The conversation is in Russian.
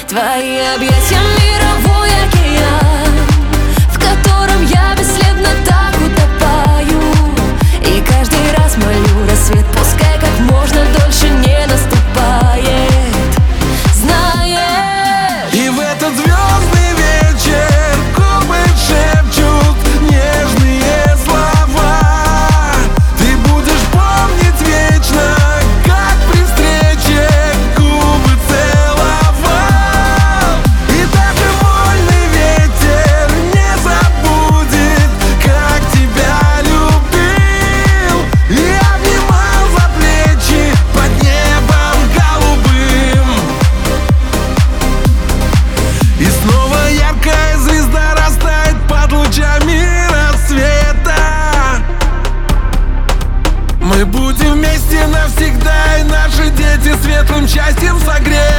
твои объятия мировой океан, в котором я бесследно так утопаю. И каждый раз молю рассвет, пускай как можно дольше не наступает. Знаешь, и в этот звездный вечер губы шепчут нежные слова. Ты будешь помнить вечно, как при встрече губы целовал. И даже вольный ветер не забудет, как тебя любил. И обнимал за плечи под небом голубым. И снова яркая звезда растает под лучами рассвета. Мы будем вместе навсегда, и наши дети светлым счастьем согреют.